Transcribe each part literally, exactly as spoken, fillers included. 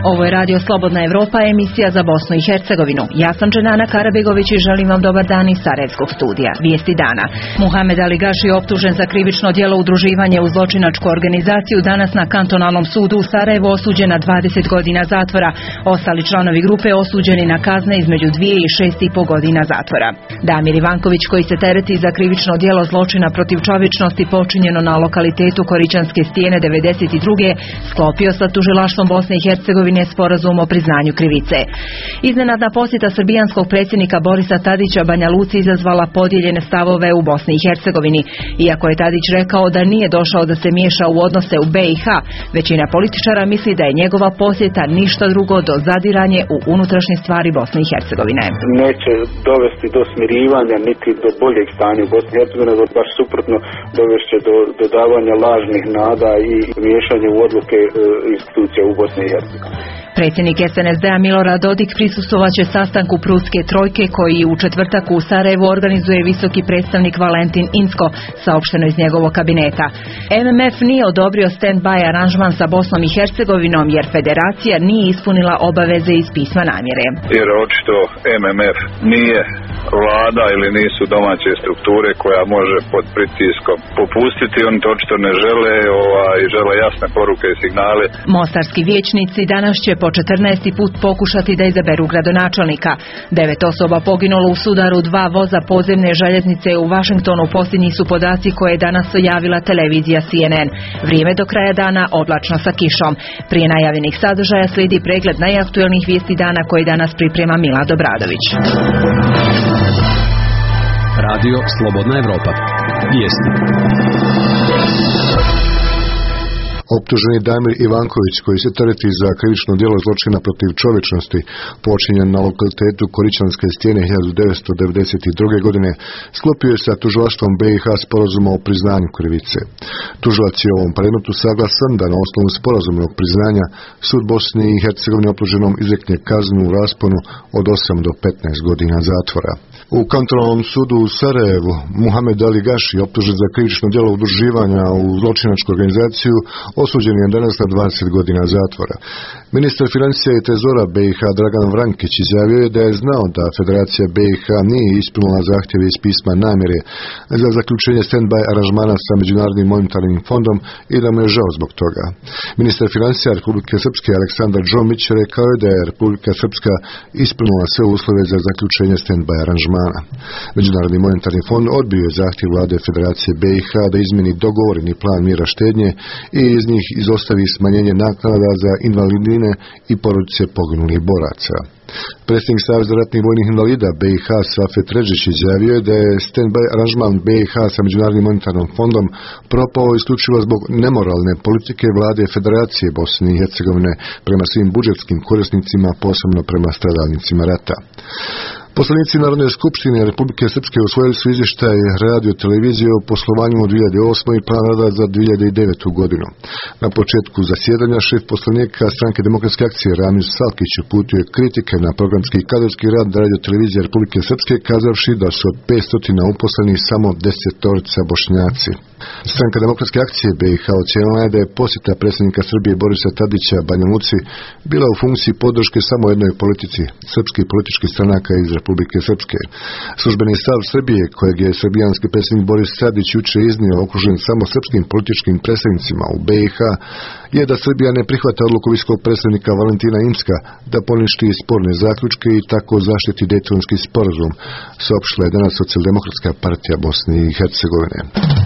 Ovo je Radio Slobodna Evropa, emisija za Bosnu i Hercegovinu. Ja sam Dženana Karabegović i želim vam dobar dan iz Sarajevskog studija. Vijesti dana. Muhamed Ali Gaši je optužen za krivično djelo udruživanje u zločinačku organizaciju, danas na kantonalnom sudu u Sarajevu osuđen na dvadeset godina zatvora. Ostali članovi grupe osuđeni na kazne između dvije i šest i po godina zatvora. Damir Ivanković, koji se tereti za krivično djelo zločina protiv čovječnosti počinjeno na lokalitetu Koričanske stijene devedeset druge sklopio sa tužilaštvom Bosne i Hercegovine sporazum o priznanju krivice. Iznenadna posjeta srbijanskog predsjednika Borisa Tadića Banja Luci izazvala podijeljene stavove u Bosni i Hercegovini. Iako je Tadić rekao da nije došao da se miješa u odnose u B i H, većina političara misli da je njegova posjeta ništa drugo do zadiranje u unutrašnje stvari Bosne i Hercegovine. Neće dovesti do smirivanja niti do boljeg stanja u Bosni i Hercegovini, baš suprotno dovešće do dodavanja lažnih nada i miješanja u odluke e, institucija u Bosni i Hercegovini. Predsjednik S N S D-a Milorad Dodik prisustvovaće sastanku Prutske trojke koji u četvrtak u Sarajevu organizuje visoki predstavnik Valentin Incko, saopšteno iz njegovog kabineta. M M F nije odobrio stand-by aranžman sa Bosnom i Hercegovinom jer federacija nije ispunila obaveze iz pisma namjere. Jer očito M M F nije vlada ili nisu domaće strukture koja može pod pritiskom popustiti, oni to očito ne žele ovaj, i žele jasne poruke i signale. Mostarski vijećnici danas će po četrnaesti put pokušati da izaberu gradonačelnika. Devet osoba poginulo u sudaru dva voza podzemne željeznice u Vašingtonu, posljednji su podaci koje je danas objavila televizija C N N. Vrijeme do kraja dana oblačno sa kišom. Prije najavljenih sadržaja slijedi pregled najaktuelnijih vijesti dana koji danas priprema Milad Obradović. Radio Slobodna Evropa. Vijesti. Optuženi Damir Ivanković, koji se tereti za krivično djelo zločina protiv čovječnosti, počinjen na lokalitetu Koričanske stijene hiljadu devetsto devedeset druge. godine, sklopio je sa tužilaštvom B i H sporazuma o priznanju krivice. Tužilac je u ovom predmetu saglasan da na osnovu sporazumnog priznanja sud Bosne i Hercegovine optuženom izrekne kaznu u rasponu od osam do petnaest godina zatvora. U kantonalnom sudu u Sarajevu Muhamed Ali Gaši, optužen za krivično djelo udruživanja u zločinačku organizaciju, osuđen je danas na dvadeset godina zatvora. Ministar financija i trezora B i H Dragan Vrankić izjavio je da je znao da Federacija B i H nije ispunila zahtjeve iz pisma namjere za zaključenje stand-by aranžmana sa Međunarodnim monetarnim fondom i da mu je žao zbog toga. Ministar financija Republike Srpske Aleksandar Džomić rekao je da je Republika Srpska ispunila sve uslove za zaključenje stand-by aranžmana. Međunarodni monetarni fond odbio je zahtjev vlade Federacije B i H da izmjeni dogovoreni plan mjera štednje i iz njih izostavi smanjenje naknada za invalidnine i porodice poginulih boraca. Predsjednik Saveza ratnih vojnih invalida B i H Safet Redžić izjavio je da je stand-by aranžman B i H sa Međunarodnim monetarnim fondom propao isključivo zbog nemoralne politike vlade Federacije Bosne i Hercegovine prema svim budžetskim korisnicima, posebno prema stradalnicima rata. Poslanici Narodne skupštine Republike Srpske usvojili su izvještaj radio televizije o poslovanju od dvije hiljade osme. i plan rada za dvije hiljade devetu. godinu. Na početku zasjedanja šef poslanika Stranke demokratske akcije Ramil Salkić uputio je kritike na programski i kadrovski rad radio televizije Republike Srpske, kazavši da su od petsto uposlenih samo desetorica Bošnjaci. Stranka demokratske akcije B i H ocijenila je da je posjeta predsjednika Srbije Borisa Tadića Banja Luci bila u funkciji podrške samo jednoj politici, srpskih političkih stranaka iz Republike Srpske. Službeni stav Srbije, kojeg je srbijanski predsjednik Boris Tadić juče iznio, okružen samo srpskim političkim predstavnicima u B i H, je da Srbija ne prihvata odluku visokog predstavnika Valentina Incka da poništi sporne zaključke i tako zaštiti Dejtonski sporazum, saopštila je danas Socijaldemokratska partija Bosne i Hercegovine.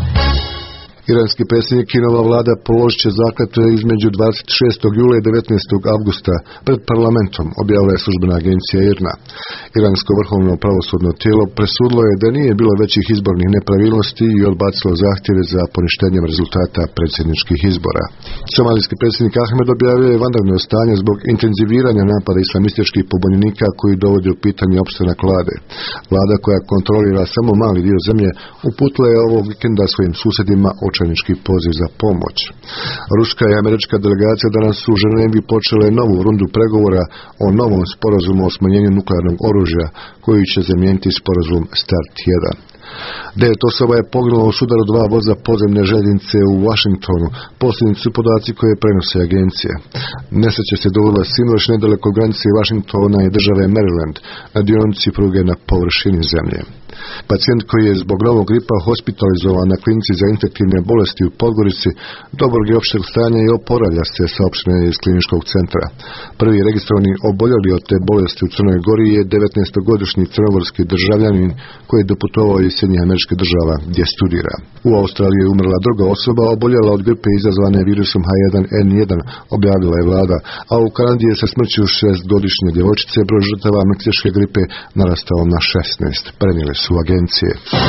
Iranski predsjednik i nova vlada položit će zakletve između dvadeset šestog jula i devetnaestog avgusta pred parlamentom, objavila je službena agencija I R N A. Iransko vrhovno pravosudno tijelo presudilo je da nije bilo većih izbornih nepravilnosti i odbacilo zahtjeve za poništenjem rezultata predsjedničkih izbora. Somalijski predsjednik Ahmed objavio je vanredno stanje zbog intenziviranja napada islamističkih pobunjenika koji dovode u pitanje opstanak vlade. Vlada, koja kontrolira samo mali dio zemlje, uputila je ovog vikenda svojim susjedima očajnički poziv za pomoć. Ruska i američka delegacija danas u Ženevi počele novu rundu pregovora o novom sporazumu o smanjenju nuklearnog oružja koji će zamijeniti sporazum START jedan. Devet osoba je poginulo u sudaru dva voza podzemne željeznice u Washingtonu, posljednji su podaci koje prenose agencije. Nesreća se dogodila sinoć nedaleko granice Washingtona i države Maryland, na dionici pruge na površini zemlje. Pacijent koji je zbog novog gripa hospitalizovan na klinici za infektivne bolesti u Podgorici dobrog je opšteg stanja i oporavlja se, saopšteno iz kliničkog centra. Prvi registrovani oboljeli od te bolesti u Crnoj Gori je devetnaestogodišnji crnogorski državljanin koji je doputovao iz Sjedinjenih Američkih Država gdje studira. U Australiji je umrla druga osoba oboljela od gripe izazvane virusom H jedan N jedan, objavila je vlada, a u Kanadi je sa smrću šestgodišnje djevojčice broj žrtava meksičke gripe narastao na šesnaest, prenijele su agencije.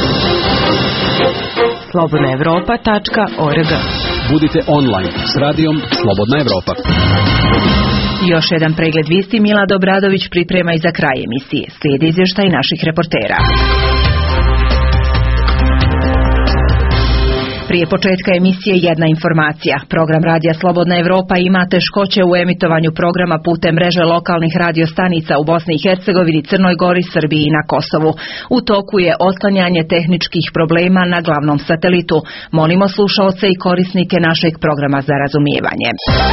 slobodna evropa tačka org. Budite online s radijom Slobodna Evropa. Još jedan pregled vijesti Milad Obradović priprema i za kraj emisije. Slijedi izvještaj naših reportera. Prije početka emisije jedna informacija. Program radija Slobodna Evropa ima teškoće u emitovanju programa putem mreže lokalnih radiostanica u Bosni i Hercegovini, Crnoj Gori, Srbiji i na Kosovu. U toku je otklanjanje tehničkih problema na glavnom satelitu. Molimo slušaoce i korisnike našeg programa za razumijevanje.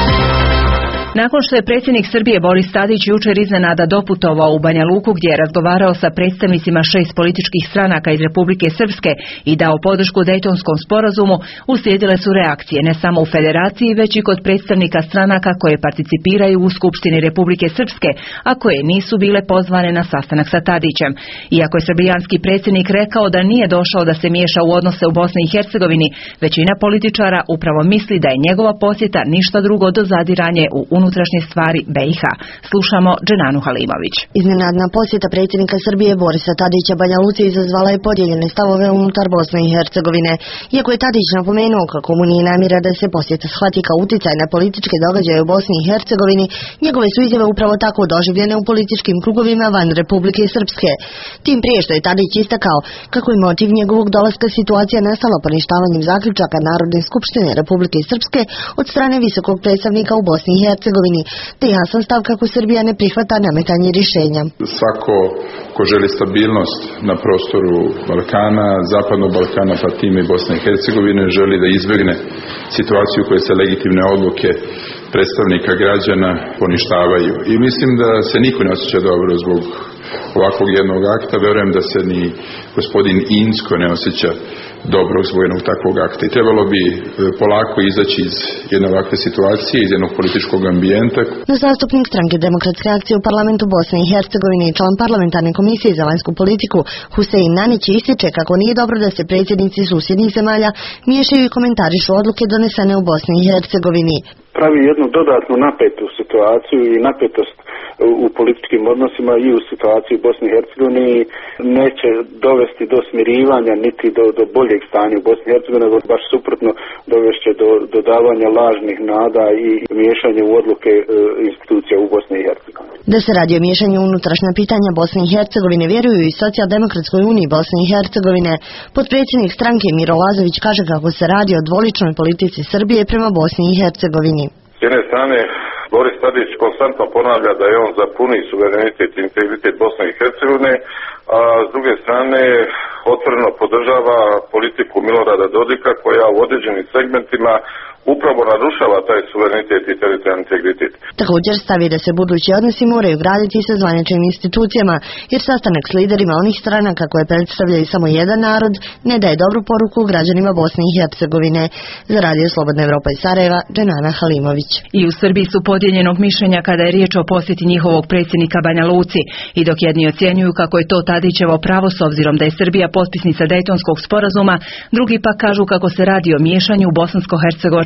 Nakon što je predsjednik Srbije Boris Tadić jučer iznenada doputovao u Banja Luku gdje je razgovarao sa predstavnicima šest političkih stranaka iz Republike Srpske i dao podršku Dejtonskom sporazumu, uslijedile su reakcije ne samo u federaciji, već i kod predstavnika stranaka koje participiraju u Skupštini Republike Srpske, a koje nisu bile pozvane na sastanak sa Tadićem. Iako je srbijanski predsjednik rekao da nije došao da se miješa u odnose u Bosni i Hercegovini, većina političara upravo misli da je njegova posjeta ništa drugo do zadiranje u unutrašnje stvari B i H. Slušamo Dženanu Halimović. Iznenadna posjeta predsjednika Srbije Borisa Tadića Banja Luci izazvala je podijeljene stavove unutar Bosne i Hercegovine. Iako je Tadić napomenuo kako mu nije namjera da se posjeta shvati kao uticaj na političke događaje u Bosni i Hercegovini, njegove su izjave upravo tako doživljene u političkim krugovima van Republike Srpske. Tim prije što je Tadić istakao kako je motiv njegovog dolaska situacija nastala poništavanjem zaključaka Narodne skupštine Republike Srpske od strane visokog predstavnika u Bosni i Hercegovini, te jasan stav kako Srbija ne prihvata nametanje rješenja. Svako ko želi stabilnost na prostoru Balkana, zapadnog Balkana, pa time i Bosne i Hercegovine, želi da izbjegne situaciju u kojoj se legitimne odluke predstavnika građana poništavaju. I mislim da se niko ne osjeća dobro zbog ovakvog jednog akta. Verujem da se ni gospodin Insko ne osjeća dobro zbog jednog takvog akta. I trebalo bi polako izaći iz jedne ovakve situacije, iz jednog političkog ambijenta. No, zastupnik stranke Demokratske akcije u parlamentu Bosne i Hercegovine i član parlamentarne komisije za vanjsku politiku Husein Nanić ističe kako nije dobro da se predsjednici susjednih zemalja miješaju i komentarišu odluke donesene u Bosni i Hercegovini. Pravi jednu dodatnu napetu situaciju i napetost u političkim odnosima i u situaciji u Bosni i Hercegovini neće dovesti do smirivanja niti do, do boljeg stanja u Bosni i Hercegovini, nego baš suprotno dovešće do dodavanja lažnih nada i miješanja u odluke e, institucija u Bosni i Hercegovini. Da se radi o miješanju unutrašnja pitanja Bosne i Hercegovine vjeruju i Socijaldemokratskoj uniji Bosne i Hercegovine. Potpredsjednik stranke Miro Lazović kaže kako se radi o dvoličnoj politici Srbije prema Bosni i Hercegovini. S jedne strane, Boris Tadić konstantno ponavlja da je on za puni suverenitet i integritet Bosne i Hercegovine, a s druge strane otvoreno podržava politiku Milorada Dodika koja u određenim segmentima upravo narušava taj suverenitet i teritorijalni integritet. Također stavi da se budući odnosi moraju graditi sa zvaničnim institucijama, jer sastanak s liderima onih stranaka koje predstavljaju samo jedan narod ne daje dobru poruku građanima Bosne i Hercegovine. Za Radio Slobodna Evropa iz Sarajeva, Dženana Halimović. I u Srbiji su podijeljenog mišljenja kada je riječ o posjeti njihovog predsjednika Banja Luci. I dok jedni ocjenjuju kako je to Tadićevo pravo s obzirom da je Srbija potpisnica Dejtonskog sporazuma, drugi pa kažu kako se radi o miješanju u bosansko-hercegovačku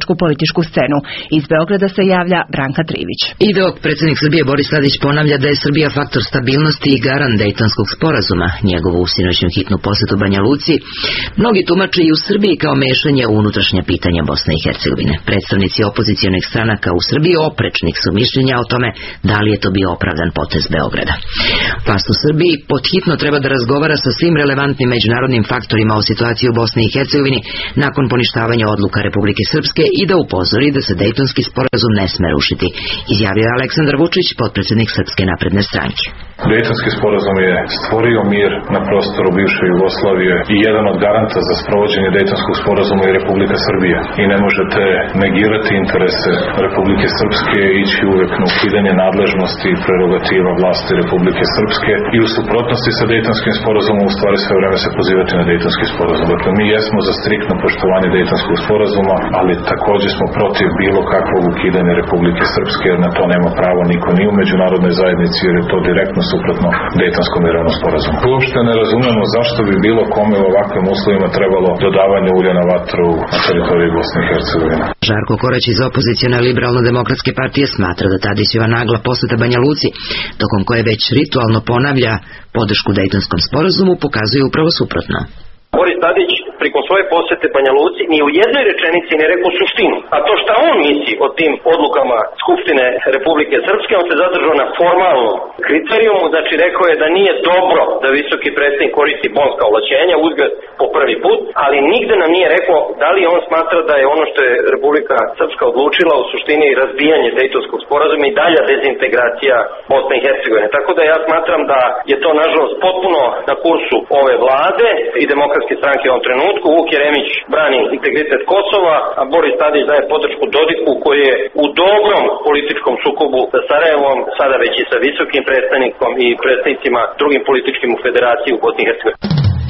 hrvatsku političku scenu. Iz Beograda se javlja Branka Trivić. I dok predsjednik Srbije Boris Tadić ponavlja da je Srbija faktor stabilnosti i garant Dejtonskog sporazuma, njegovu sinoćnu hitnu posjetu Banja Luci, mnogi tumače i u Srbiji kao mešanje u unutrašnja pitanja Bosne i Hercegovine. Predstavnici opozicionih stranaka u Srbiji oprečnih su mišljenja o tome da li je to bio opravdan potez Beograda. Vlast u Srbiji podhitno treba da razgovara sa svim relevantnim međunarodnim faktorima o situaciji u Bosni i Hercegovini nakon poništavanja odluka Republike Srpske i da upozori da se Dejtonski sporazum ne sme rušiti, izjavio je Aleksandar Vučić, potpredsjednik Srpske napredne stranke. Dejtonski sporazum je stvorio mir na prostoru bivše Jugoslavije i jedan od garanta za sprovođenje Dejtonskog sporazuma je Republika Srbija. I ne možete negirati interese Republike Srpske i ići uvek na ukidanje nadležnosti i prerogativa vlasti Republike Srpske i u suprotnosti sa Dejtonskim sporazumom u stvari sve vreme se pozivati na Dejtonski sporazum. Dakle, mi jesmo za striktno poštovanje Dejtonskog sporazuma, ali također smo protiv bilo kakvog ukidanja Republike Srpske, jer na to nema pravo niko ni u međunarodnoj zajednici, jer je to direktno suprotno Dejtonskom mirovnom sporazumu. Uopšte ne razumemo zašto bi bilo kome u ovakvim uslovima trebalo dodavanje ulja na vatru na teritoriji Bosne i Hercegovine. Žarko Korać iz opozicione liberalno-demokratske partije smatra da Tadićeva nagla posjeta Banja Luci, tokom koje već ritualno ponavlja podršku Dejtonskom sporazumu, pokazuje upravo suprotno. Boris Tadić priko svoje posjete Banja Luci ni u jednoj rečenici ne rekao suštinu. A to šta on misli o tim odlukama Skupštine Republike Srpske, on se zadržao na formalnom kriterijumu, znači rekao je da nije dobro da visoki predsjednik koristi bonska ovlašćenja, uzgled po prvi put, ali nigde nam nije rekao da li on smatra da je ono što je Republika Srpska odlučila u suštini razbijanje Dejtonskog sporazuma i dalja dezintegracija Bosne i Hercegovine. Tako da ja smatram da je to nažalost potpuno na kursu ove vlade i Demokratske stranke u ovom trenutku. Vuk Jeremić brani integritet Kosova, a Boris Tadić daje podršku Dodiku koji je u dobrom političkom sukobu sa Sarajevom, sada već i sa visokim predstavnikom i predstavnicima drugim političkim u federaciji u Bosni i Hercegovini.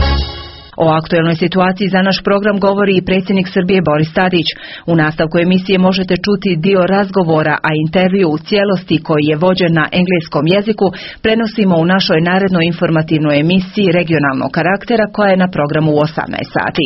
O aktuelnoj situaciji za naš program govori i predsjednik Srbije Boris Tadić. U nastavku emisije možete čuti dio razgovora, a intervju u cijelosti koji je vođen na engleskom jeziku prenosimo u našoj narednoj informativnoj emisiji regionalnog karaktera koja je na programu u osamnaest sati.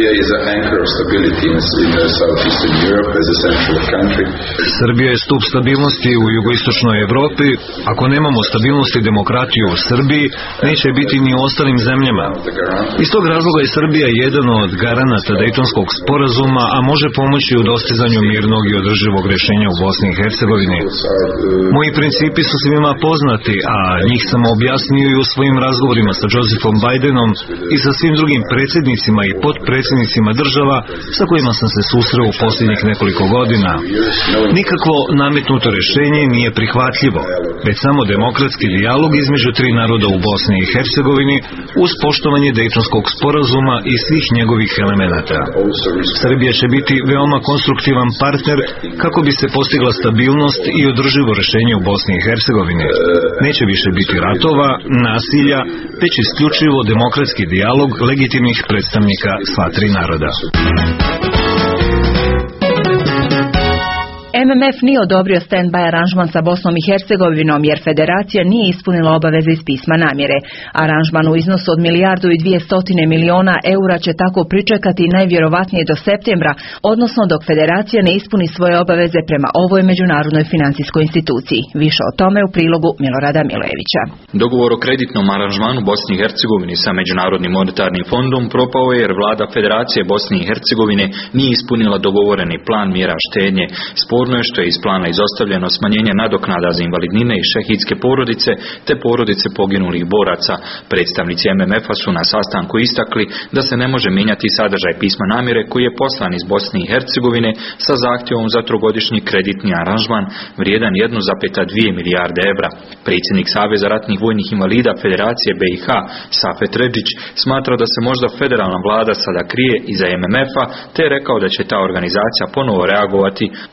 Srbija je stup stabilnosti u jugoistočnoj Evropi. Ako nemamo stabilnost i demokratiju u Srbiji, neće biti ni u ostalim zemljama. Iz tog razloga je Srbija jedan od garanata Dejtonskog sporazuma, a može pomoći u dostizanju mirnog i održivog rješenja u Bosni i Hercegovini. Moji principi su svima poznati, a njih sam objasnio i u svojim razgovorima sa Josephom Bidenom i sa svim drugim predsjednicima i potpredsjednicima država sa kojima sam se susreo u posljednjih nekoliko godina. Nikakvo nametnuto rješenje nije prihvatljivo, već samo demokratski dijalog između tri naroda u Bosni i Hercegovini uz poštovanje Dejtonskog sporazuma i svih njegovih elemenata. Srbija će biti veoma konstruktivan partner kako bi se postigla stabilnost i održivo rješenje u Bosni i Hercegovini. Neće više biti ratova, nasilja, već isključivo demokratski dijalog legitimnih predstavnika sva tri naroda. M M F nije odobrio stand-by aranžman sa Bosnom i Hercegovinom jer federacija nije ispunila obaveze iz pisma namjere. Aranžman u iznosu od milijardu i dvije miliona eura će tako pričekati najvjerovatnije do septembra, odnosno dok federacija ne ispuni svoje obaveze prema ovoj međunarodnoj financijskoj instituciji. Više o tome u prilogu Milorada Milojevića. Dogovor o kreditnom aranžmanu Bosni i Hercegovini sa Međunarodnim monetarnim fondom propao je jer vlada Federacije Bosne i Hercegovine nije ispunila dogovoreni plan mjera štednje. Sporno je što je iz plana izostavljeno smanjenje nadoknada za invalidnine i šehidske porodice te porodice poginulih boraca. Predstavnici M M F-a su na sastanku istakli da se ne može mijenjati sadržaj pisma namjere koji je poslan iz Bosne i Hercegovine sa zahtjevom za trogodišnji kreditni aranžman vrijedan jedna zarez dvije milijarde evra. Predsjednik Saveza ratnih vojnih invalida Federacije B i H Safet Redžić smatra da se možda federalna vlada sada krije iza M M F-a te je rekao da će ta organizacija ponovo reagovati ako se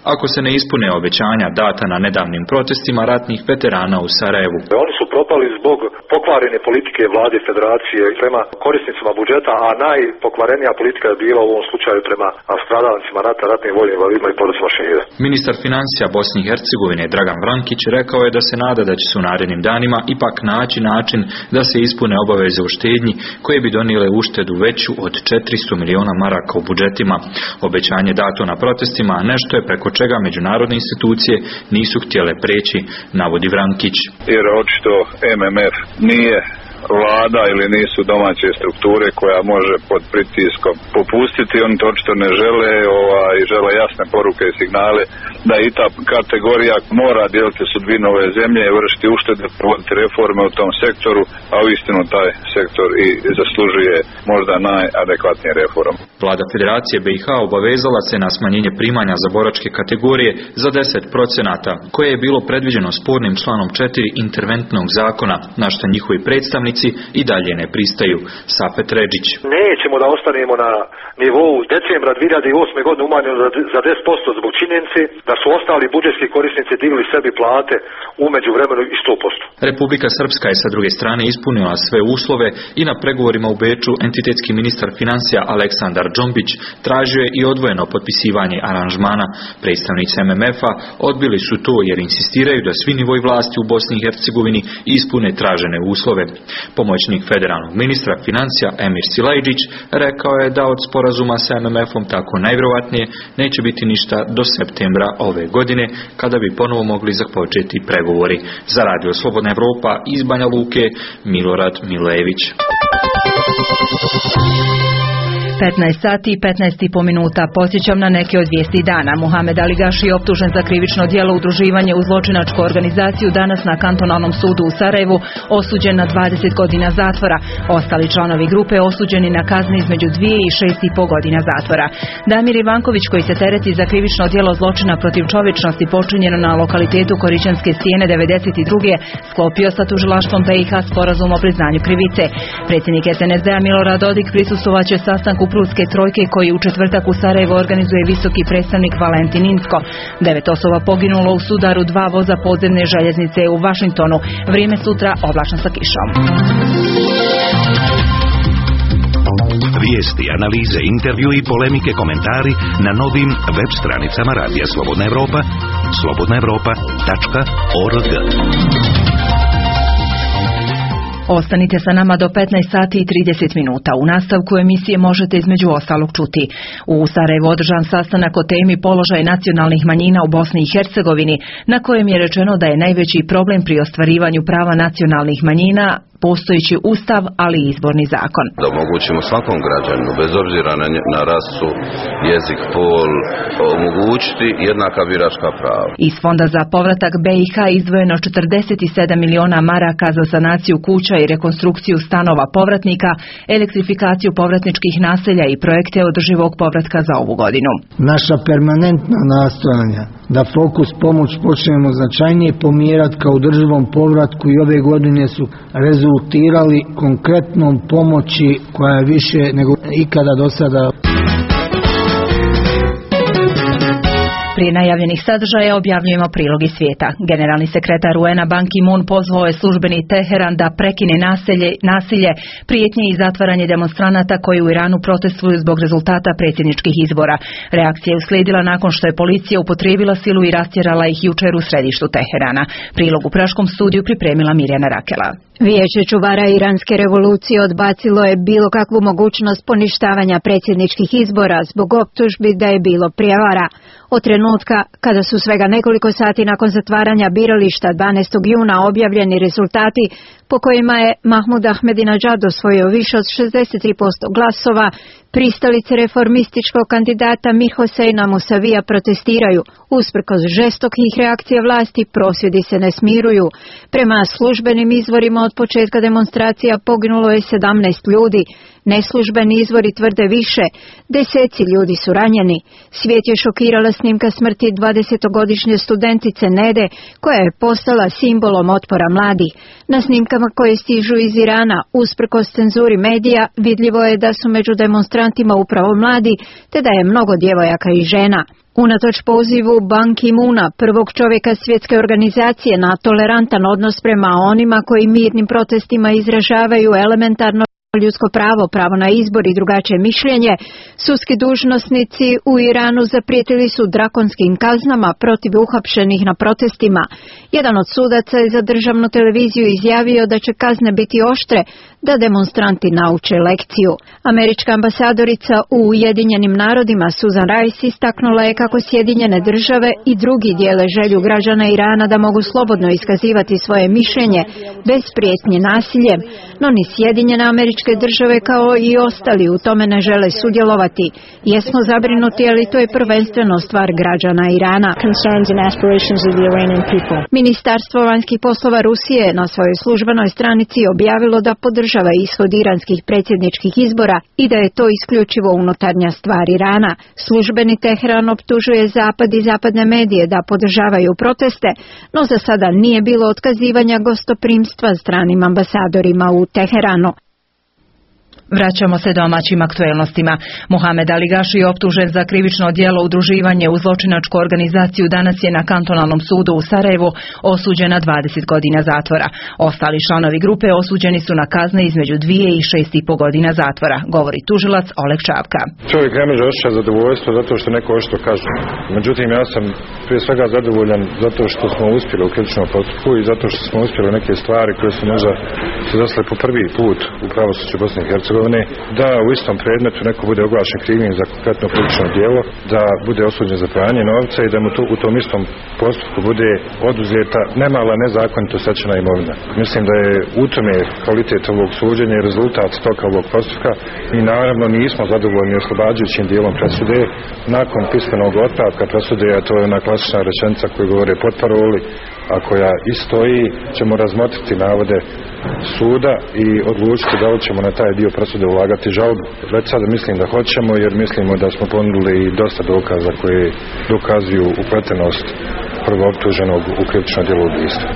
ne ispune obećanja data na nedavnim protestima ratnih veterana u Sarajevu. Oni su propali zbog pokvarene politike vlade federacije prema korisnicima budžeta, a najpokvarenija politika je bila u ovom slučaju prema stradalnicima rata, ratnim vojnim invalidima i porodicima šehida. Ministar financija Bosne i Hercegovine Dragan Vrankić rekao je da se nada da će se u narednim danima ipak naći način da se ispune obaveze u štednji koje bi donijele uštedu veću od četiristo miliona maraka u budžetima. Obećanje dato na protestima, a nešto je preko čega međunarodne institucije nisu htjele preći, navodi Vrankić. Jer očito M M F nije vlada ili nisu domaće strukture koja može pod pritiskom popustiti. Oni to očito ne žele ovaj, i žele jasne poruke i signale da i ta kategorija mora dijeliti sudbinu ove zemlje, vršiti uštede, provoditi reforme u tom sektoru, a uistinu taj sektor i zaslužuje možda najadekvatnije reforme. Vlada Federacije B i H obavezala se na smanjenje primanja za boračke kategorije za deset procenata, koje je bilo predviđeno spornim članom četiri interventnog zakona, na što njihovi predstavnici i dalje ne pristaju. Safet Redžić. Nećemo da ostanemo na nivou decembra dvije hiljade osme. godine umanjeno za deset posto zbog činjenice da su ostali budžetski korisnici digli sebi plate u međuvremenu i sto posto. Republika Srpska je sa druge strane ispunila sve uslove i na pregovorima u Beču entitetski ministar financija Aleksandar Džombić tražio je i odvojeno potpisivanje aranžmana. Predstavnici M M F-a odbili su to jer insistiraju da svi nivoji vlasti u Bosni i Hercegovini ispune tražene uslove. Pomoćnik federalnog ministra financija Emir Silajdžić rekao je da od sporazuma sa M M F-om tako najvjerovatnije neće biti ništa do septembra ove godine, kada bi ponovo mogli započeti pregovori. Za Radio Slobodna Evropa iz Banja Luke, Milorad Milević. petnaest sati i petnaest i po minuta. Podsjećam na neke od vijesti dana. Muhamed Aligaši je optužen za krivično djelo udruživanje u zločinačku organizaciju, danas na kantonalnom sudu u Sarajevu osuđen na dvadeset godina zatvora. Ostali članovi grupe osuđeni na kazne između dvije i šest i po godina zatvora. Damir Ivanković, koji se tereti za krivično djelo zločina protiv čovječnosti počinjeno na lokalitetu Koričanske stijene devedeset druge. sklopio sa tužilaštvom B i H sporazum o priznanju krivice. Predsjednik S N S D-a Milorad Dodik prisustvovaće sastanku Prudske trojke koji u četvrtak u Sarajevu organizuje visoki predstavnik Valentin Inzko. Devet osoba poginulo u sudaru dva voza podzemne željeznice u Vašingtonu. Vrijeme sutra oblačno sa kišom. Vijesti, analize, intervju i polemike, komentari na novim web stranicama Radija Slobodna Evropa, slobodna evropa tačka org. Ostanite sa nama do petnaest sati i trideset minuta. U nastavku emisije možete između ostalog čuti. U Sarajevu održan sastanak o temi položaj nacionalnih manjina u Bosni i Hercegovini, na kojem je rečeno da je najveći problem pri ostvarivanju prava nacionalnih manjina postojeći ustav, ali i izborni zakon. Da omogućimo svakom građaninu, bez obzira na, na rasu, jezik, pol, omogućiti jednaka biračka prava. Iz Fonda za povratak B i H izdvojeno četrdeset sedam miliona maraka za sanaciju kuća i rekonstrukciju stanova povratnika, elektrifikaciju povratničkih naselja i projekte održivog povratka za ovu godinu. Naša permanentna nastojanja da fokus pomoć počnemo značajnije pomjerati ka održivom povratku i ove godine su rezultirali konkretnom pomoći koja je više nego ikada do sada. Prije najavljenih sadržaja objavljujemo prilog iz svijeta. Generalni sekretar U N-a Ban Ki-moon pozvao je službeni Teheran da prekine nasilje, nasilje, prijetnje i zatvaranje demonstranata koji u Iranu protestuju zbog rezultata predsjedničkih izbora. Reakcija je uslijedila nakon što je policija upotrijebila silu i rastjerala ih jučer u središtu Teherana. Prilog u praškom studiju pripremila Mirjana Rakela. Vijeće čuvara iranske revolucije odbacilo je bilo kakvu mogućnost poništavanja predsjedničkih izbora zbog optužbi da je bilo prijevara. Od trenutka kada su svega nekoliko sati nakon zatvaranja birališta dvanaestog juna objavljeni rezultati po kojima je Mahmud Ahmadinejad osvojio više od šezdeset tri posto glasova, pristalice reformističkog kandidata Mir Hoseina Musavija protestiraju. Usprkos žestokih reakcija vlasti, prosvjedi se ne smiruju. Prema službenim izvorima od početka demonstracija poginulo je sedamnaest ljudi. Neslužbeni izvori tvrde više, deseci ljudi su ranjeni. Svijet je šokirala snimka smrti dvadesetogodišnje studentice Nede, koja je postala simbolom otpora mladih. Na snimkama koje stižu iz Irana, usprkos cenzuri medija, vidljivo je da su među demonstrantima upravo mladi, te da je mnogo djevojaka i žena. Unatoč pozivu Ban Ki-moona, prvog čovjeka svjetske organizacije, na tolerantan odnos prema onima koji mirnim protestima izražavaju elementarno ljudsko pravo, pravo na izbor i drugačije mišljenje, sudski dužnosnici u Iranu zaprijetili su drakonskim kaznama protiv uhapšenih na protestima. Jedan od sudaca je za državnu televiziju izjavio da će kazne biti oštre, da demonstranti nauče lekciju. Američka ambasadorica u Ujedinjenim narodima Susan Rice istaknula je kako Sjedinjene države i drugi dijele želju građana Irana da mogu slobodno iskazivati svoje mišljenje bez prijetnje nasiljem, no ni Sjedinjene Američke države kao i ostali u tome ne žele sudjelovati. Jesmo zabrinuti, ali to je prvenstveno stvar građana Irana. Ministarstvo vanjskih poslova Rusije na svojoj službenoj stranici objavilo da podržava ishod iranskih predsjedničkih izbora i da je to isključivo unutarnja stvar Irana. Službeni Teheran optužuje Zapad i zapadne medije da podržavaju proteste, no za sada nije bilo otkazivanja gostoprimstva stranim ambasadorima u Teheranu. Vraćamo se domaćim aktuelnostima. Muhamed Ali Gaši je optužen za krivično djelo udruživanje u zločinačku organizaciju. Danas je na kantonalnom sudu u Sarajevu osuđen na dvadeset godina zatvora. Ostali članovi grupe osuđeni su na kazne između dvije i šest i pol godina zatvora, govori tužilac Oleg Čapka. Čovjek ne može osjećati zadovoljstvo zato što neko ošto kaže. Međutim, ja sam prije svega zadovoljan zato što smo uspjeli u krivičnom postupku i zato što smo uspjeli neke stvari koje su možda se desile po prvi put u pravosuđu Bosne i Hercegovine, da u istom predmetu neko bude oglašen krivim za konkretno krivično djelo, da bude osuđen za pranje novca i da mu to, u tom istom postupku bude oduzeta nemala nezakonito stečena imovina. Mislim da je u tome kvalitet ovog suđenja i rezultat toka ovog postupka i naravno nismo zadovoljni oslobađajućim dijelom presude. Nakon pismenog otpravka presude, a to je ona klasična rečenica koju govore potparoli, a koja i stoji, ćemo razmotriti navode suda i odlučiti da li ćemo na taj dio presude ulagati žalbu. Već sada mislim da hoćemo, jer mislimo da smo ponudili dosta dokaza koji dokazuju upletenost prvooptuženog u krivično djelo ubistva.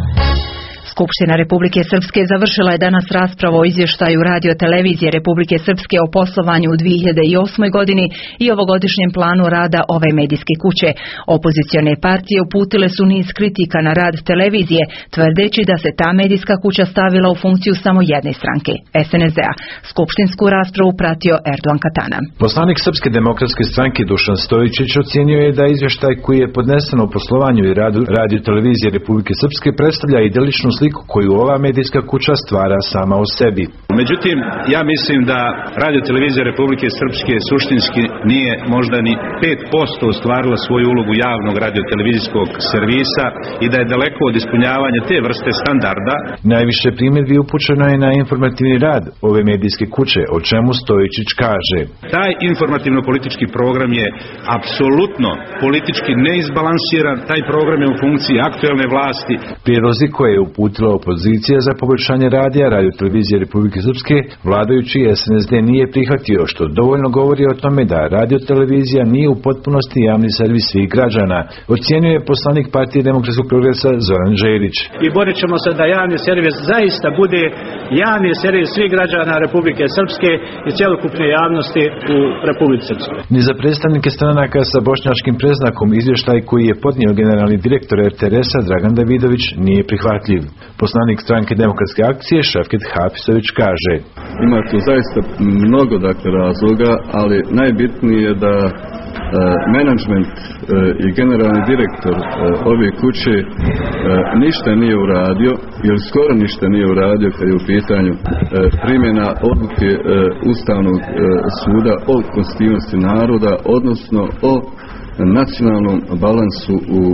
Skupština Republike Srpske završila je danas raspravu o izvještaju Radio televizije Republike Srpske o poslovanju u dvije hiljade osmoj godini i ovogodišnjem planu rada ove medijske kuće. Opozicione partije uputile su niz kritika na rad televizije, tvrdeći da se ta medijska kuća stavila u funkciju samo jedne stranke, S N S D-a. Skupštinsku raspravu pratio Erdogan Katana. Poslanik Srpske demokratske stranke Dušan Stojičić ocijenio je da izvještaj koji je podnesen o poslovanju i radu Radio televizije Republike Srpske predstavlja idiličnu sliku koju ova medijska kuća stvara sama o sebi. Međutim, ja mislim da Radio televizija Republike Srpske suštinski nije možda ni pet posto ostvarila svoju ulogu javnog radiotelevizijskog servisa i da je daleko od ispunjavanja te vrste standarda. Najviše primjedbi upućeno je na informativni rad ove medijske kuće, o čemu Stojičić kaže: taj informativno-politički program je apsolutno politički neizbalansiran, taj program je u funkciji aktuelne vlasti. Prijedlozi koje je uputila opozicija za poboljšanje radija Radio televizije Republike Srpske, vladajući S N S D nije prihvatio, što dovoljno govori o tome da Radio televizija nije u potpunosti javni servis svih građana, ocijenio je poslanik Partije demokratskog progresa Zoran Želić. I borit ćemo se da javni servis zaista bude javni servis svih građana Republike Srpske i cjelokupne javnosti u Republici Srpskoj. Ni za predstavnike stranaka sa bošnjačkim preznakom izvještaj koji je podnio generalni direktor R T R S-a Dragan Davidović nije prihvatljiv. Poslanik stranke Demokratske akcije Šefket Hafizović kaže: ima tu zaista mnogo dakle razloga, ali najbitnije je da e, menadžment e, i generalni direktor e, ove kuće e, ništa nije uradio, ili skoro ništa nije uradio kad je u pitanju e, primjena odluke e, Ustavnog e, suda o konstitutivnosti naroda, odnosno o nacionalnom balansu u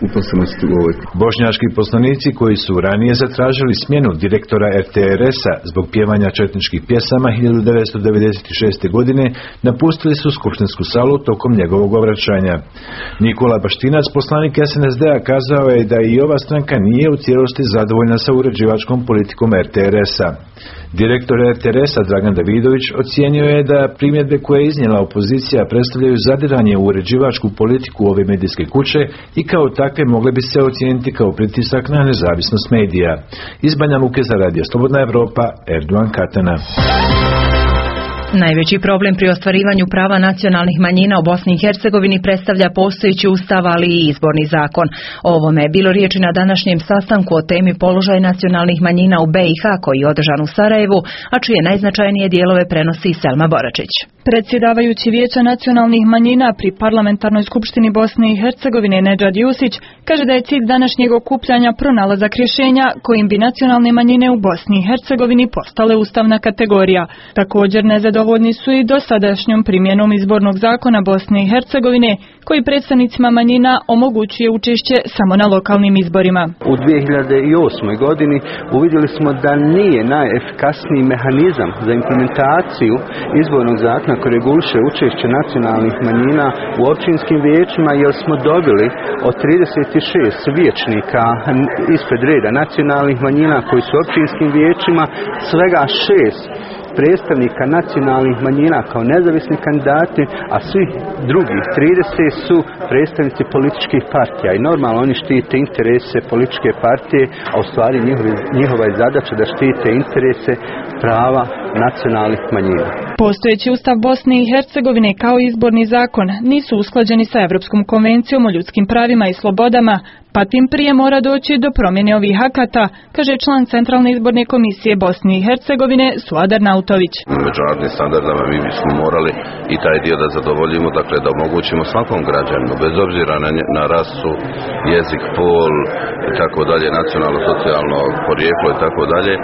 uposlenosti u ovoj. Bošnjački poslanici koji su ranije zatražili smjenu direktora er te er es-a zbog pjevanja četničkih pjesama hiljadu devetsto devedeset šeste. godine napustili su skupštinsku salu tokom njegovog obraćanja. Nikola Baštinac, poslanik es en es de-a, kazao je da i ova stranka nije u cijelosti zadovoljna sa uređivačkom politikom er te er es-a. Direktor er te er es-a Dragan Davidović ocijenio je da primjedbe koje je iznijela opozicija predstavljaju zadiranje u uređivačku politiku ove medijske kuće i kao takve mogle bi se ocijeniti kao pritisak na nezavisnost medija. Iz Banja Luke za Radio Slobodna Evropa, Erdogan Katana. Najveći problem pri ostvarivanju prava nacionalnih manjina u Bosni i Hercegovini predstavlja postojeći ustav, ali i izborni zakon. O ovome je bilo riječi na današnjem sastanku o temi položaj nacionalnih manjina u be i ha koji je održan u Sarajevu, a čije najznačajnije dijelove prenosi Selma Boračić. Predsjedavajući Vijeća nacionalnih manjina pri Parlamentarnoj skupštini Bosne i Hercegovine Nedžad Jusić kaže da je cilj današnjeg okupljanja pronalazak rješenja kojim bi nacionalne manjine u Bosni i Hercegovini postale ustavna kategorija. Također nezadovoljni su i dosadašnjom primjenom izbornog zakona Bosne i Hercegovine koji predstavnicima manjina omogućuje učešće samo na lokalnim izborima. U dvije hiljade osmoj. godini uvidjeli smo da nije najefikasniji mehanizam za implementaciju izbornog zakona koji reguliše učešće nacionalnih manjina u općinskim vijećima, jer smo dobili od trideset šest vijećnika ispred reda nacionalnih manjina koji su u općinskim vijećima svega šest predstavnika nacionalnih manjina kao nezavisni kandidati, a svi drugih trideset su predstavnici političkih partija i normalno oni štite interese političke partije, a u stvari njihova, njihova je zadaća da štite interese prava nacionalnih manjina. Postojeći ustav Bosne i Hercegovine kao izborni zakon nisu usklađeni sa Europskom konvencijom o ljudskim pravima i slobodama, pa tim prije mora doći do promjene ovih akata, kaže član Centralne izborne komisije Bosne i Hercegovine Suadar Nautović. Međunarodnim standardama mi bismo morali i taj dio da zadovoljimo, dakle da omogućimo svakom građaninu, bez obzira na, na rasu, jezik, pol i tako dalje, nacionalno, socijalno porijeklo i tako dalje,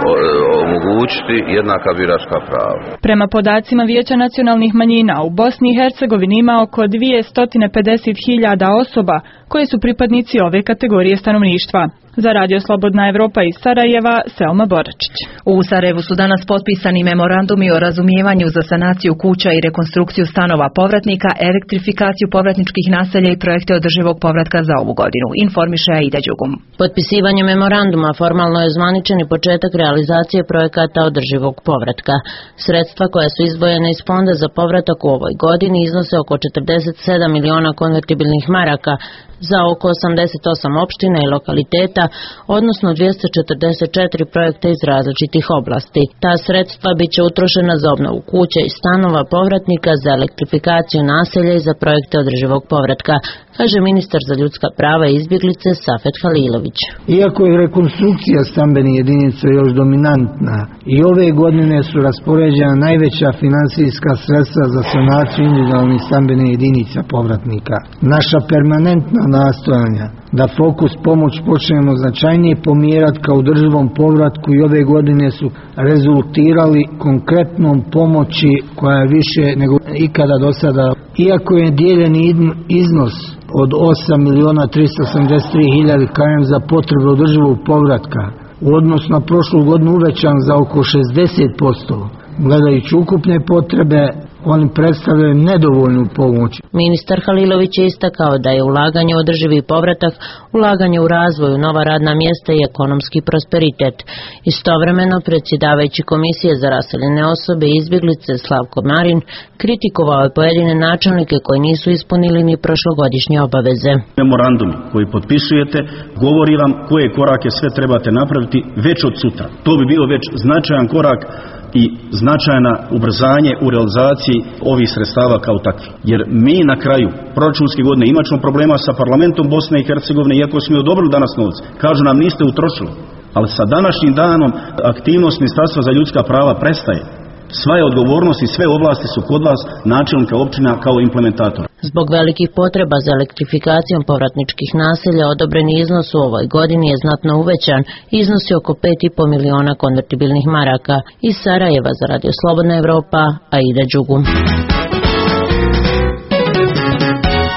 omogućiti jednaka biračka prava. Prema podacima Vijeća nacionalnih manjina u Bosni i Hercegovini ima oko dvjesto pedeset hiljada osoba koje su pripadnici ove kategorije stanovništva. Za Radio Slobodna Evropa iz Sarajeva, Selma Boračić. U Sarajevu su danas potpisani memorandumi o razumijevanju za sanaciju kuća i rekonstrukciju stanova povratnika, elektrifikaciju povratničkih naselja i projekte održivog povratka za ovu godinu, informiše Aida Đugum. Potpisivanje memoranduma formalno je zvaničeni početak realizacije projekata održivog povratka. Sredstva koja su izdvojene iz fonda za povratak u ovoj godini iznose oko četrdeset sedam miliona konvertibilnih maraka za oko osamdeset osam opština i lokaliteta, odnosno dvjesto četrdeset četiri projekta iz različitih oblasti. Ta sredstva bit će utrošena za obnovu kuća i stanova povratnika, za elektrifikaciju naselja i za projekte održivog povratka, kaže ministar za ljudska prava i izbjeglice Safet Halilović. Iako je rekonstrukcija stambenih jedinica još dominantna, i ove godine su raspoređena najveća finansijska sredstva za sanaciju individualnih stambenih jedinica povratnika. Naša permanentna nastojanja da fokus pomoć počnemo značajnije pomjerati kao održivom povratku i ove godine su rezultirali konkretnom pomoći koja je više nego ikada do sada. Iako je dijeljeni iznos od osam miliona tristo osamdeset tri hiljade za potrebe održivog povratka u odnosu na prošlu godinu uvećan za oko šezdeset posto. Gledajući ukupne potrebe, oni predstavljaju nedovoljnu pomoć. Ministar Halilović je istakao da je ulaganje u održivi povratak, ulaganje u razvoj, nova radna mjesta i ekonomski prosperitet. Istovremeno, predsjedavajući Komisije za raseljene osobe i izbjeglice Slavko Marin kritikovao je pojedine načelnike koji nisu ispunili ni prošlogodišnje obaveze. Memorandum koji potpisujete govori vam koje korake sve trebate napraviti već od sutra. To bi bio već značajan korak i značajna ubrzanje u realizaciji ovih sredstava kao takvi. Jer mi na kraju proračunske godine imat ćemo problema sa parlamentom Bosne i Hercegovine, iako smo odobrili danas novce. Kažu nam niste utrošili. Ali sa današnjim danom aktivnost Ministarstva za ljudska prava prestaje. Sva je odgovornost i sve ovlasti su kod vas, načelnika općina kao implementatora. Zbog velikih potreba za elektrifikacijom povratničkih naselja odobreni iznos u ovoj godini je znatno uvećan i iznosi oko pet i pol miliona konvertibilnih maraka. Iz Sarajeva za Radio Slobodna Evropa, Aida Đugum.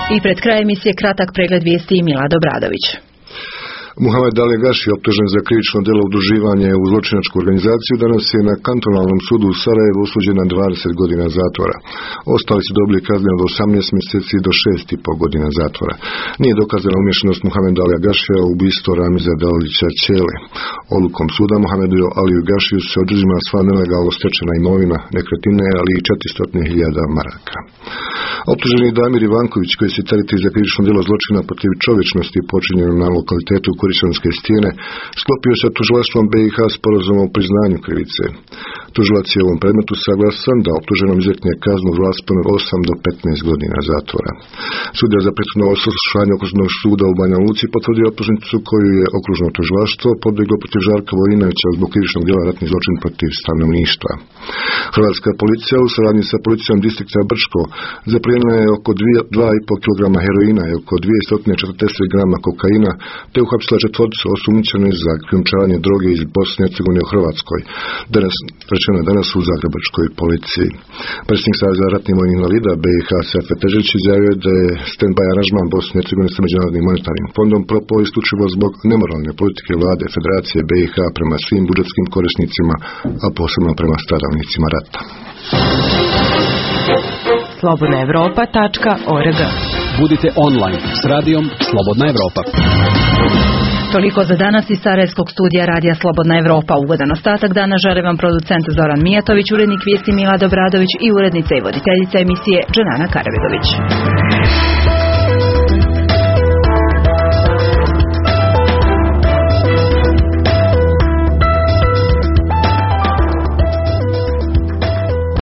I pred kraj emisije kratak pregled vijesti i Milad Obradović. Muhamed Ali Gaši, optužen za krivično djelo udruživanje u zločinačku organizaciju, danas je na kantonalnom sudu u Sarajevu osuđen na dvadeset godina zatvora. Ostali su dobili kazne od osamnaest mjeseci do šest i pol godina zatvora. Nije dokazana umješanost Muhameda Alija Gašija u ubistvo Ramiza Dalića Ćele. Odlukom suda Muhamedu Aliju Gašiju se oduzima sva nelegalno stečena imovina, nekretnine, ali i četiristo hiljada maraka. Optuženi Damir Ivanković, koji se tereti za krivično djelo zločina protiv čovječnosti počinjeno na lokalitetu Kurišanske stijene, sklopio sa tužilaštvom B i H sporazum o priznanju krivice. Tužilac je u ovom predmetu saglasan da optuženom izrekne kaznu u rasponu od osam do petnaest godina zatvora. Sudija za prethodno saslušanje Okružnog suda u Banja Luci potvrdio optužnicu koju je okružno tužilaštvo podiglo protiv Žarka Vojinovića zbog krivičnog djela ratni zločin protiv stanovništva. Hrvatska policija u saradnji sa policijom distrikta Brčko zaplijenila je oko dva i pol kilograma heroina i oko dvjesto četrdeset grama kokaina, te uhapsila četvoricu osumnjičenih za krijumčarenje droge iz Bosne i Hercegovine u Hrvatskoj. Danas rečeno danas u zagrebačkoj policiji. Predsjednik Saveza ratnih vojnih invalida B i H Serfe Težić izjavio da je stand-by aranžman Bosne i Hercegovine sa Međunarodnim monetarnim fondom propao isključivo zbog nemoralne politike vlade Federacije B i H prema svim budžetskim korisnicima, a posebno prema stradalnicima rata. slobodna evropa tačka org. Budite online s radijom Slobodna Evropa. Toliko za danas iz Sarajevskog studija radija Slobodna Evropa. Ugodan ostatak dana žele vam producent Zoran Mijatović, urednik vijesti Milad Obradović i urednica i voditeljica emisije Dženana Karabegović.